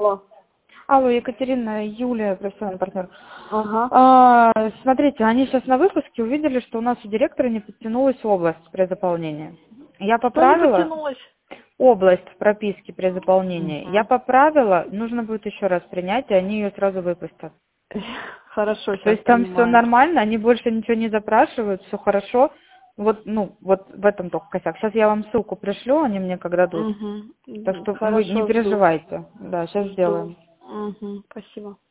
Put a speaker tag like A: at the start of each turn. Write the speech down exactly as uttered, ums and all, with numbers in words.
A: Алло.
B: Алло, Екатерина, Юлия, профессиональный партнер.
A: Ага.
B: А, смотрите, они сейчас на выпуске увидели, что у нас у директора не подтянулась область при заполнении. Я
A: Что не
B: поправила
A: подтянулось?
B: область прописки при заполнении.
A: Мгм.
B: Я поправила, нужно будет еще раз принять, и они ее сразу выпустят.
A: Хорошо,
B: То
A: сейчас
B: есть там все
A: понимаю.
B: нормально, они больше ничего не запрашивают, все хорошо. Вот, ну, вот в этом только косяк. Сейчас я вам ссылку пришлю, они мне когда дадут.
A: Угу.
B: Так что вы не
A: Хорошо, жду.
B: переживайте. Да, сейчас
A: Жду.
B: сделаем.
A: Угу. Спасибо.